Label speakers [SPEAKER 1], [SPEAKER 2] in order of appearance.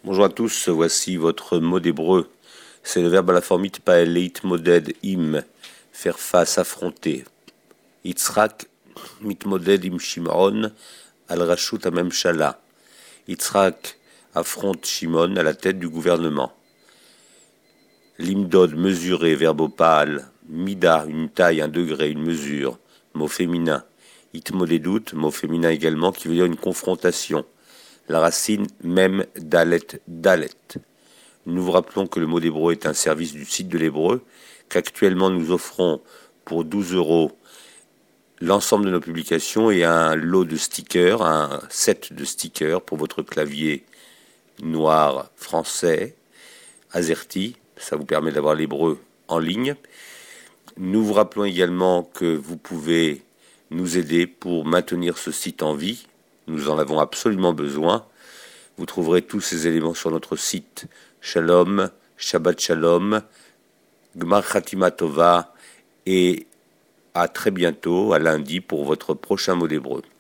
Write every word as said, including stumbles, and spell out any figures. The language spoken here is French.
[SPEAKER 1] Bonjour à tous, voici votre mot d'hébreu. C'est le verbe à la forme itpael, itmoded, im, faire face, affronter. Yitzhak, mitmoded im Shimon, al rashut hamemshala. Yitzhak affronte Shimon à la tête du gouvernement. Limdod, mesurer, verbe au pâle. Mida, une taille, un degré, une mesure, mot féminin. Itmodedut, mot féminin également, qui veut dire une confrontation. La racine même dalet, dalet. Nous vous rappelons que le mot d'hébreu est un service du site de l'hébreu, qu'actuellement nous offrons pour douze euros l'ensemble de nos publications et un lot de stickers, un set de stickers pour votre clavier noir français, AZERTY, ça vous permet d'avoir l'hébreu en ligne. Nous vous rappelons également que vous pouvez nous aider pour maintenir ce site en vie. Nous en avons absolument besoin. Vous trouverez tous ces éléments sur notre site. Shalom, Shabbat Shalom, Gmar Chatima Tova et à très bientôt, à lundi, pour votre prochain mot d'hébreu.